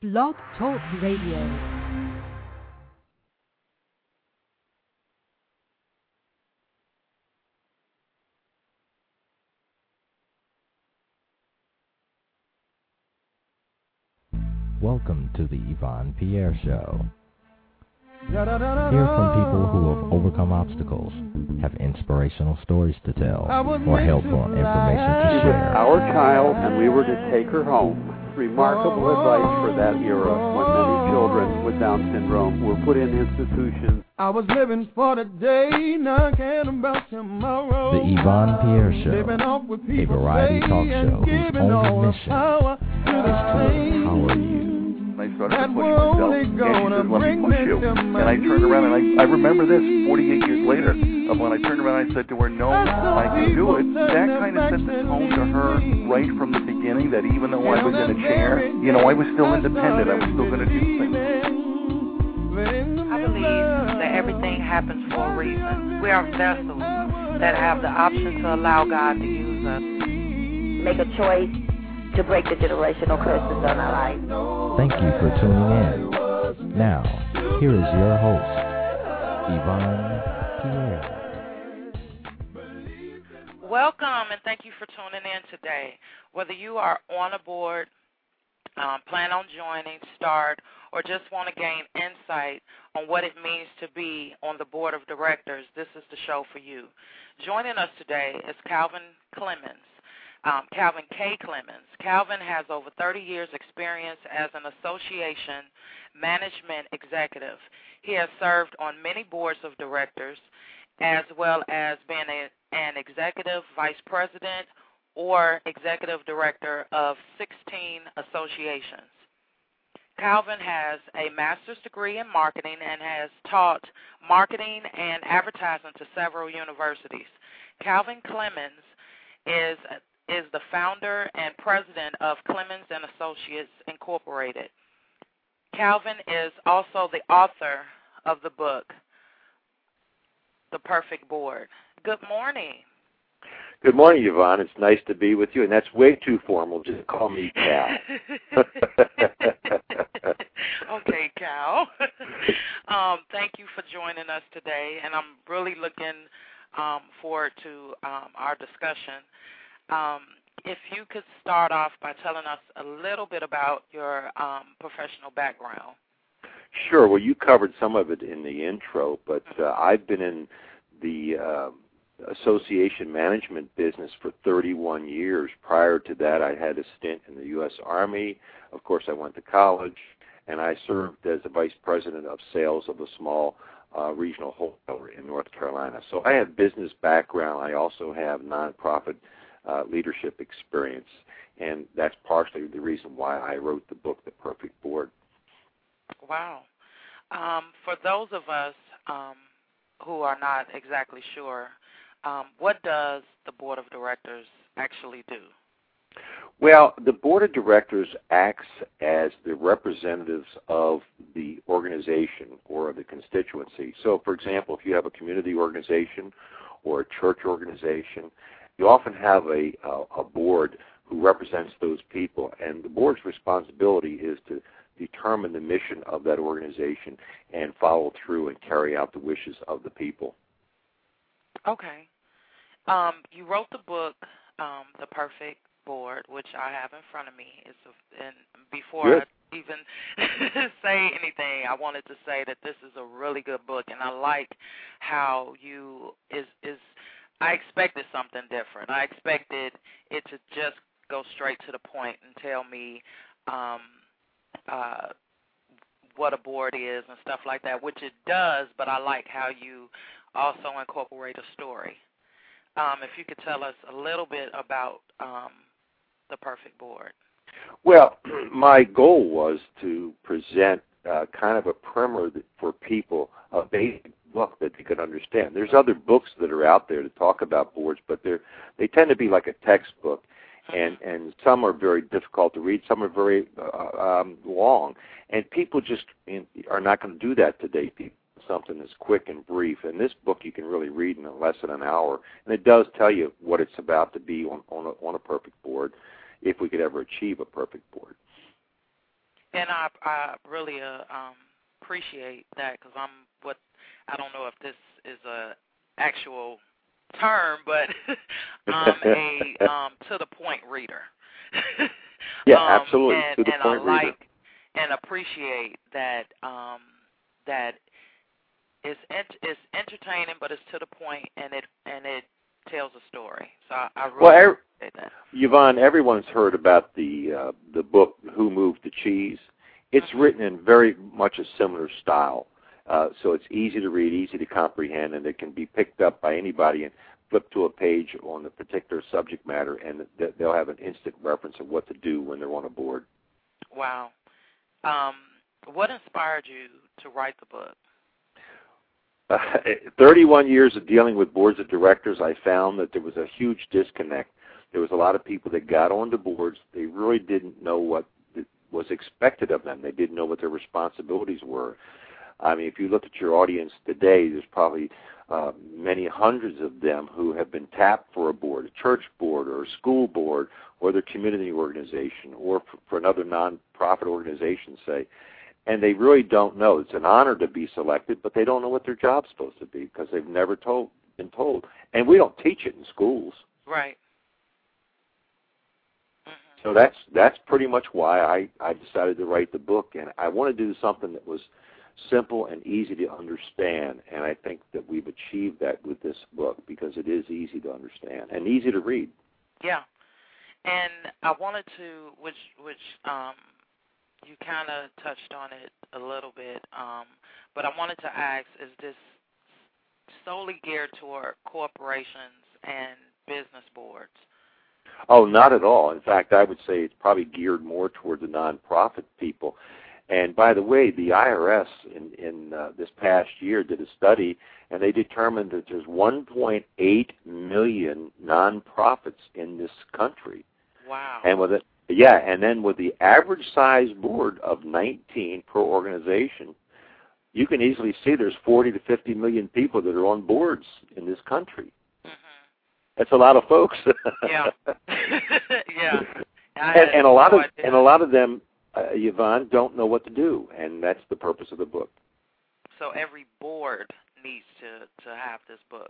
Blog Talk Radio. Welcome to the Yvonne Pierre Show. Hear from people who have overcome obstacles, have inspirational stories to tell, or helpful information to share. Our child, and we were to take her home. Remarkable advice for that era when many children with Down syndrome were put in institutions. I was living for the day, not caring about tomorrow. The Yvonne Pierre Show, a variety talk show whose only mission is to empower you. I started to push myself, and she said, let me push you. And I turned around, and I remember this 48 years later, of when I turned around and I said to her, no, I can do it. That kind of set the tone to her right from the beginning, that even though I was in a chair, you know, I was still independent. I was still going to do things. I believe that everything happens for a reason. We are vessels that have the option to allow God to use us. Make a choice to break the generational curses on our life. Thank you for tuning in. Now, here is your host, Yvonne Pierre. Welcome, and thank you for tuning in today. Whether you are on a board, plan on joining, start, or just want to gain insight on what it means to be on the board of directors, this is the show for you. Joining us today is Calvin Clemens. Calvin K. Clemens. Calvin has over 30 years' experience as an association management executive. He has served on many boards of directors, as well as being an executive vice president or executive director of 16 associations. Calvin has a master's degree in marketing and has taught marketing and advertising to several universities. Calvin Clemens is the founder and president of Clemens & Associates, Incorporated. Calvin is also the author of the book, The Perfect Board. Good morning. Good morning, Yvonne. It's nice to be with you, and that's way too formal. Just call me Cal. Okay, Cal. Thank you for joining us today, and I'm really looking forward to our discussion. If you could start off by telling us a little bit about your professional background. Sure. Well, you covered some of it in the intro, but I've been in the association management business for 31 years. Prior to that, I had a stint in the U.S. Army. Of course, I went to college, and I served as the vice president of sales of a small regional wholesaler in North Carolina. So I have business background. I also have nonprofit leadership experience, and that's partially the reason why I wrote the book, The Perfect Board. Wow. For those of us who are not exactly sure, what does the board of directors actually do? Well, the board of directors acts as the representatives of the organization or the constituency. So, for example, if you have a community organization or a church organization, you often have a board who represents those people, and the board's responsibility is to determine the mission of that organization and follow through and carry out the wishes of the people. Okay. You wrote the book, The Perfect Board, which I have in front of me. And before Good. I even say anything, I wanted to say that this is a really good book, and I like how I expected something different. I expected it to just go straight to the point and tell me what a board is and stuff like that, which it does, but I like how you also incorporate a story. If you could tell us a little bit about The Perfect Board. Well, my goal was to present kind of a primer for people, a basic book that they could understand. There's other books that are out there to talk about boards, but they tend to be like a textbook, and some are very difficult to read, some are very long, and people just are not going to do that today. People something that's quick and brief, and this book you can really read in less than an hour, and it does tell you what it's about to be on a perfect board, if we could ever achieve a perfect board. And I really appreciate that, because I don't know if this is a actual term, but I'm a to the point reader. Yeah, absolutely. To the and point I reader. like and appreciate that that it's entertaining, but it's to the point, and it tells a story. So I really appreciate that. Yvonne, everyone's heard about the book Who Moved the Cheese. It's written in very much a similar style, so it's easy to read, easy to comprehend, and it can be picked up by anybody and flip to a page on the particular subject matter, and they'll have an instant reference of what to do when they're on a board. Wow. What inspired you to write the book? 31 years of dealing with boards of directors, I found that there was a huge disconnect. There was a lot of people that got onto boards. They really didn't know what was expected of them. They didn't know what their responsibilities were. I mean, if you look at your audience today, there's probably many hundreds of them who have been tapped for a board, a church board or a school board or their community organization or for another nonprofit organization, say, and they really don't know. It's an honor to be selected, but they don't know what their job's supposed to be because they've never been told. And we don't teach it in schools. Right. So that's pretty much why I decided to write the book, and I want to do something that was simple and easy to understand, and I think that we've achieved that with this book because it is easy to understand and easy to read. Yeah, and I wanted to, which you kind of touched on it a little bit, but I wanted to ask, is this solely geared toward corporations and business boards? Oh, not at all. In fact, I would say it's probably geared more toward the nonprofit people. And by the way, the IRS in this past year did a study, and they determined that there's 1.8 million nonprofits in this country. Wow. And with it, yeah, and then with the average size board of 19 per organization, you can easily see there's 40 to 50 million people that are on boards in this country. That's a lot of folks. Yeah. Yeah. And a lot of them, Yvonne, don't know what to do, and that's the purpose of the book. So every board needs to have this book.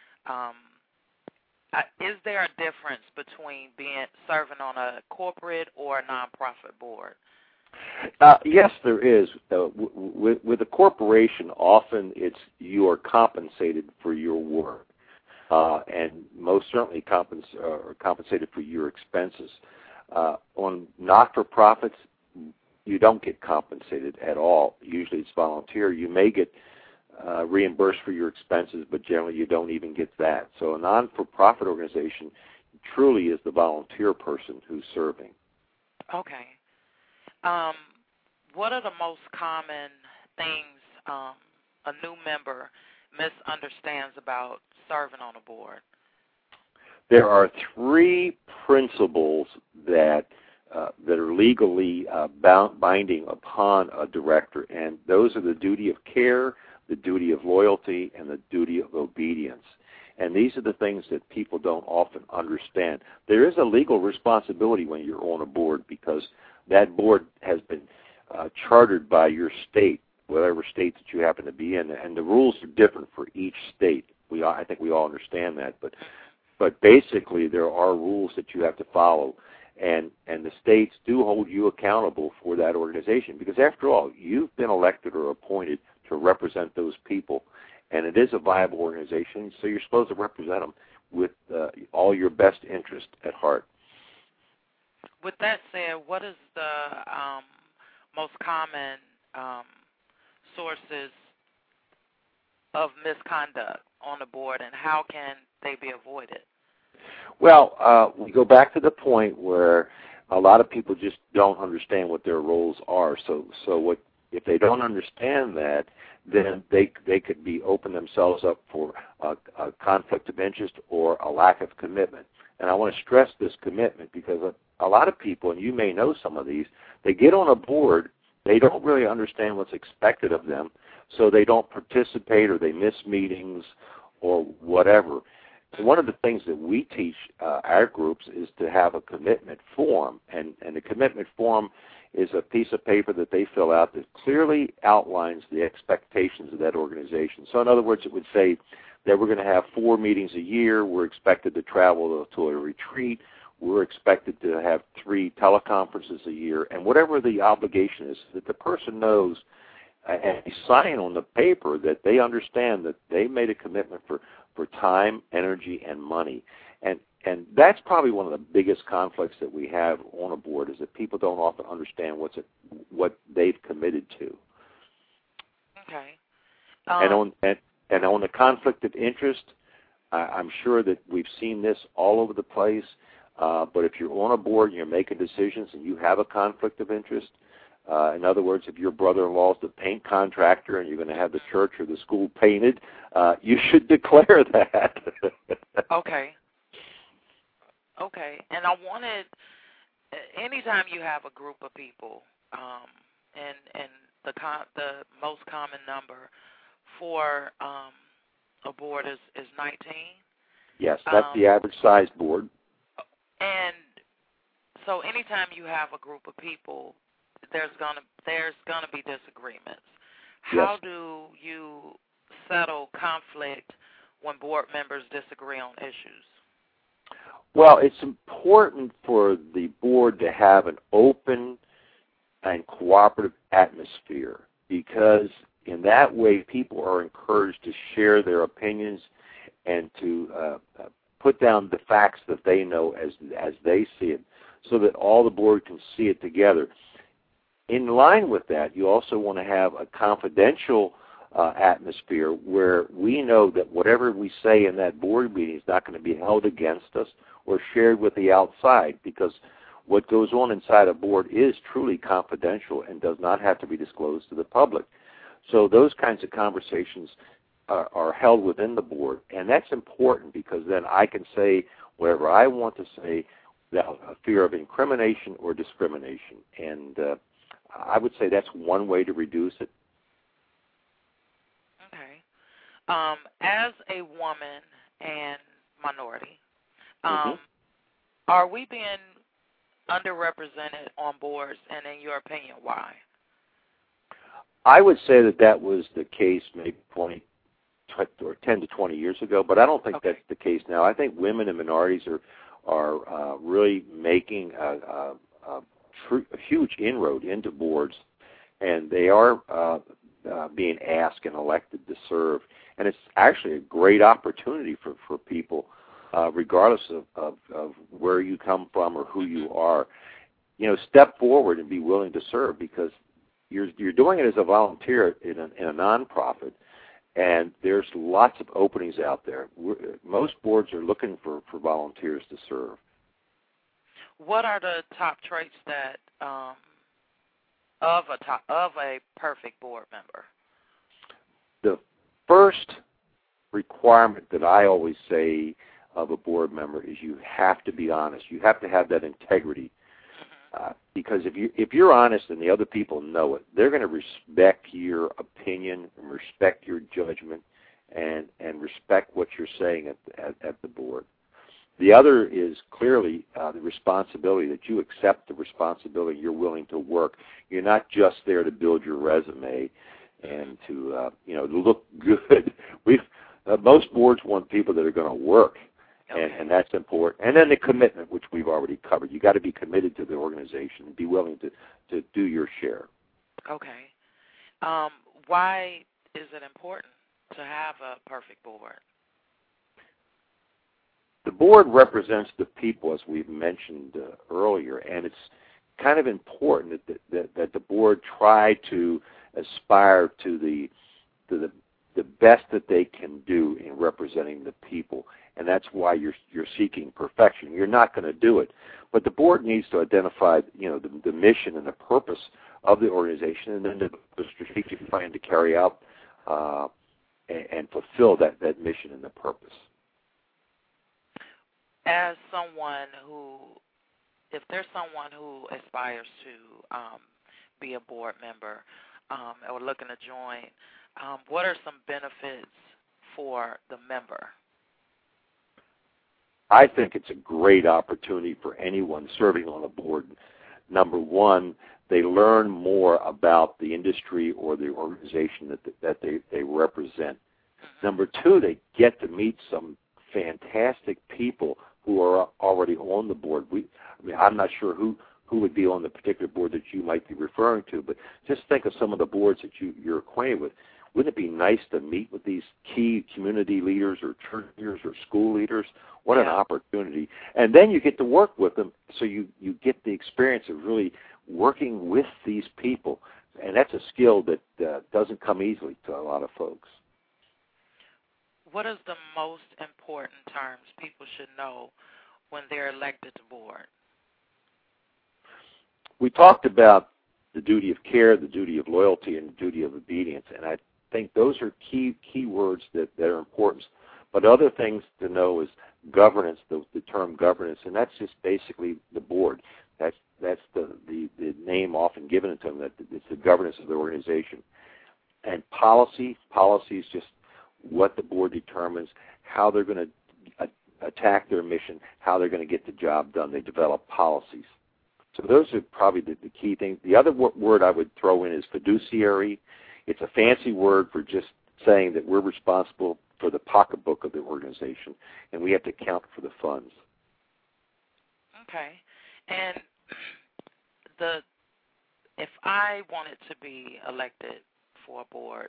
Is there a difference between serving on a corporate or a nonprofit board? Yes, there is. With a corporation, often you are compensated for your work. And most certainly compensated for your expenses. On not-for-profits, you don't get compensated at all. Usually it's volunteer. You may get reimbursed for your expenses, but generally you don't even get that. So a non-for-profit organization truly is the volunteer person who's serving. Okay. What are the most common things a new member misunderstands about serving on a board? There are three principles that are legally binding upon a director, and those are the duty of care, the duty of loyalty, and the duty of obedience. And these are the things that people don't often understand. There is a legal responsibility when you're on a board because that board has been chartered by your state, whatever state that you happen to be in, and the rules are different for each state. I think we all understand that, but basically there are rules that you have to follow, and the states do hold you accountable for that organization because, after all, you've been elected or appointed to represent those people, and it is a viable organization, so you're supposed to represent them with all your best interest at heart. With that said, what is the most common sources of misconduct on the board, and how can they be avoided? Well, we go back to the point where a lot of people just don't understand what their roles are. So if they don't understand that, then they could open themselves up for a conflict of interest or a lack of commitment. And I want to stress this commitment because a lot of people, and you may know some of these, they get on a board, they don't really understand what's expected of them, so they don't participate or they miss meetings or whatever. one of the things that we teach our groups is to have a commitment form, and the commitment form is a piece of paper that they fill out that clearly outlines the expectations of that organization. So in other words, it would say that we're going to have 4 meetings a year, we're expected to travel to a retreat, we're expected to have 3 teleconferences a year, and whatever the obligation is, that the person knows and sign on the paper that they understand that they made a commitment for time, energy, and money. And that's probably one of the biggest conflicts that we have on a board, is that people don't often understand what they've committed to. Okay. And on the conflict of interest, I'm sure that we've seen this all over the place. But if you're on a board and you're making decisions and you have a conflict of interest, in other words, if your brother-in-law is the paint contractor and you're going to have the church or the school painted, you should declare that. Okay. Okay. And I wanted, anytime you have a group of people, and the most common number for a board is 19. Yes, that's the average size board. And so anytime you have a group of people, there's gonna be disagreements. How do you settle conflict when board members disagree on issues? Well, it's important for the board to have an open and cooperative atmosphere, because in that way people are encouraged to share their opinions and to put down the facts that they know as they see it, so that all the board can see it together. In line with that, you also want to have a confidential atmosphere where we know that whatever we say in that board meeting is not going to be held against us or shared with the outside, because what goes on inside a board is truly confidential and does not have to be disclosed to the public. So those kinds of conversations are held within the board, and that's important, because then I can say whatever I want to say without a fear of incrimination or discrimination. And I would say that's one way to reduce it. Okay. As a woman and minority, are we being underrepresented on boards, and in your opinion, why? I would say that was the case maybe 10 to 20 years ago, but I don't think that's the case now. I think women and minorities are really making a huge inroad into boards, and they are being asked and elected to serve. And it's actually a great opportunity for people, regardless of where you come from or who you are. You know, step forward and be willing to serve, because you're doing it as a volunteer in a nonprofit, and there's lots of openings out there. Most boards are looking for volunteers to serve. What are the top traits that of a perfect board member? The first requirement that I always say of a board member is you have to be honest. You have to have that integrity. Because if you're honest and the other people know it, they're going to respect your opinion and respect your judgment and respect what you're saying at the board. The other is clearly the responsibility, that you accept the responsibility. You're willing to work. You're not just there to build your resume and to look good. Most boards want people that are going to work. And that's important. And then the commitment, which we've already covered. You got to be committed to the organization and be willing to do your share. Okay. Why is it important to have a perfect board? The board represents the people, as we've mentioned earlier, and it's kind of important that the board try to aspire to the best that they can do in representing the people. And that's why you're seeking perfection. You're not going to do it, but the board needs to identify, the mission and the purpose of the organization, and then the strategic plan to carry out and fulfill that mission and the purpose. As someone if there's someone who aspires to be a board member or looking to join, what are some benefits for the member? I think it's a great opportunity for anyone serving on a board. Number one, they learn more about the industry or the organization that they represent. Number two, they get to meet some fantastic people who are already on the board. I'm not sure who would be on the particular board that you might be referring to, but just think of some of the boards that you're acquainted with. Wouldn't it be nice to meet with these key community leaders or church leaders or school leaders? What an opportunity. And then you get to work with them, so you get the experience of really working with these people. And that's a skill that doesn't come easily to a lot of folks. What is the most important terms people should know when they're elected to board? We talked about the duty of care, the duty of loyalty, and the duty of obedience, and I think those are key words that are important. But other things to know is governance, the term governance, and that's just basically the board. That's the name often given to them, that it's the governance of the organization. And policy is just what the board determines, how they're going to attack their mission, how they're going to get the job done. They develop policies. So those are probably the key things. The other word I would throw in is fiduciary. It's a fancy word for just saying that we're responsible for the pocketbook of the organization, and we have to account for the funds. Okay. And if I wanted to be elected for a board,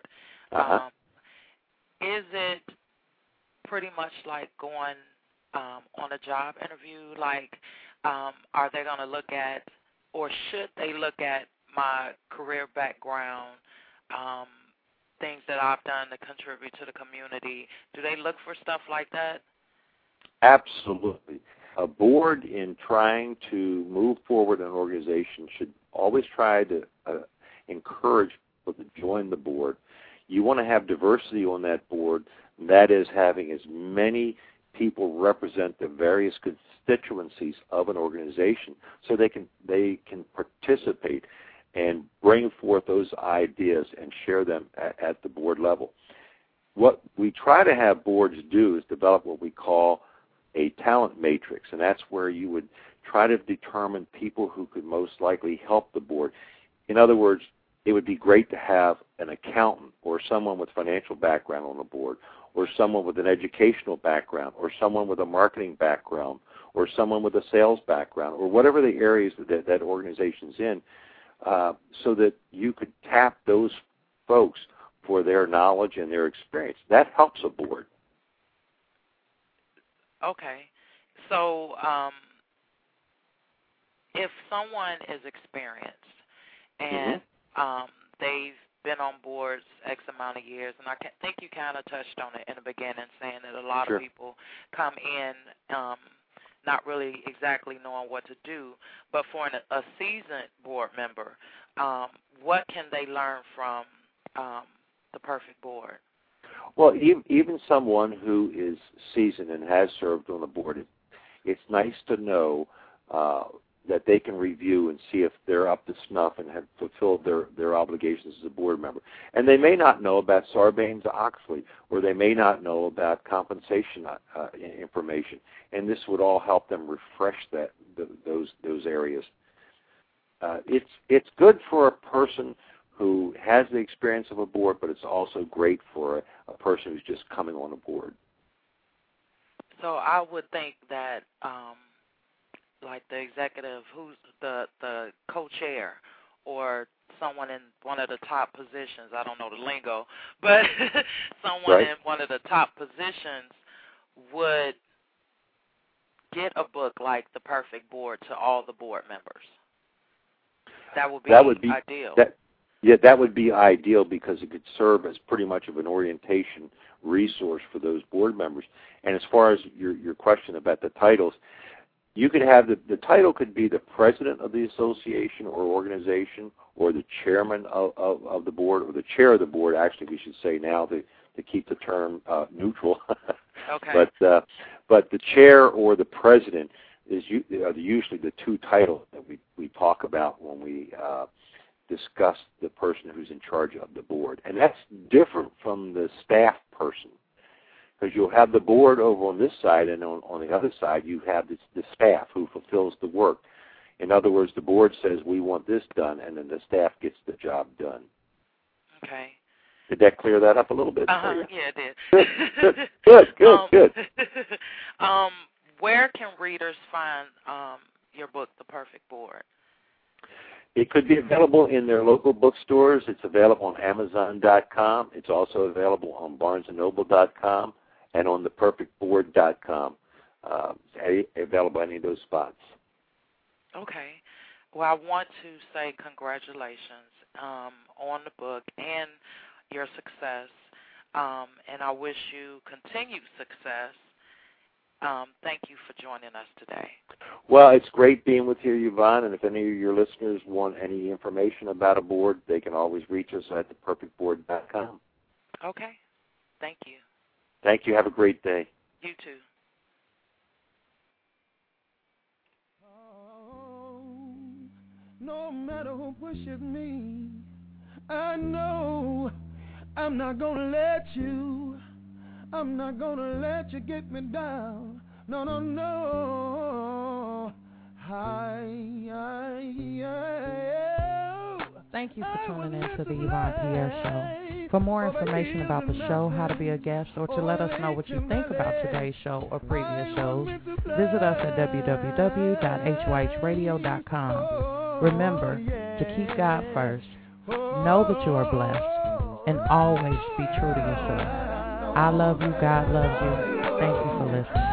is it pretty much like going on a job interview? Like, are they going to look at, or should they look at my career background, things that I've done to contribute to the community? Do they look for stuff like that? Absolutely. A board, in trying to move forward an organization, should always try to encourage people to join the board. You want to have diversity on that board, and that is having as many people represent the various constituencies of an organization so they can participate and bring forth those ideas and share them at the board level. What we try to have boards do is develop what we call a talent matrix, and that's where you would try to determine people who could most likely help the board. In other words, it would be great to have an accountant or someone with financial background on the board, or someone with an educational background, or someone with a marketing background, or someone with a sales background, or whatever the areas that organization's in, so that you could tap those folks for their knowledge and their experience. That helps a board. Okay. So if someone is experienced and they've been on boards X amount of years, and I think you kind of touched on it in the beginning, saying that a lot of people come in not really exactly knowing what to do, but for a seasoned board member, what can they learn from the perfect board? Well, even someone who is seasoned and has served on the board, it's nice to know that they can review and see if they're up to snuff and have fulfilled their obligations as a board member. And they may not know about Sarbanes-Oxley, or they may not know about compensation information, and this would all help them refresh those areas. It's good for a person who has the experience of a board, but it's also great for a person who's just coming on a board. So I would think that like the executive, who's the co-chair, or someone in one of the top positions, I don't know the lingo, but someone in one of the top positions would get a book like The Perfect Board to all the board members. That would be ideal. That would be ideal, because it could serve as pretty much of an orientation resource for those board members. And as far as your question about the titles, you could have the title could be the president of the association or organization, or the chairman of the board, or the chair of the board, actually we should say now, to keep the term neutral. Okay. But the chair or the president are usually the two titles that we talk about when we discuss the person who's in charge of the board. And that's different from the staff person. Because you'll have the board over on this side, and on the other side you have the staff who fulfills the work. In other words, the board says, we want this done, and then the staff gets the job done. Okay. Did that clear that up a little bit? Yeah, it did. Good. Where can readers find your book, The Perfect Board? It could be available in their local bookstores. It's available on Amazon.com. It's also available on BarnesandNoble.com and on theperfectboard.com. Available any of those spots. Okay. Well, I want to say congratulations on the book and your success, and I wish you continued success. Thank you for joining us today. Well, it's great being with you, Yvonne, and if any of your listeners want any information about a board, they can always reach us at theperfectboard.com. Okay. Thank you. Thank you. Have a great day. You too. No matter who pushes me, I know I'm not gonna let you. I'm not gonna let you get me down. No. Thank you for tuning in to the Yvonne Pierre Show. For more information about the show, how to be a guest, or to let us know what you think about today's show or previous shows, visit us at www.hyhradio.com. Remember to keep God first, know that you are blessed, and always be true to yourself. I love you, God loves you. Thank you for listening.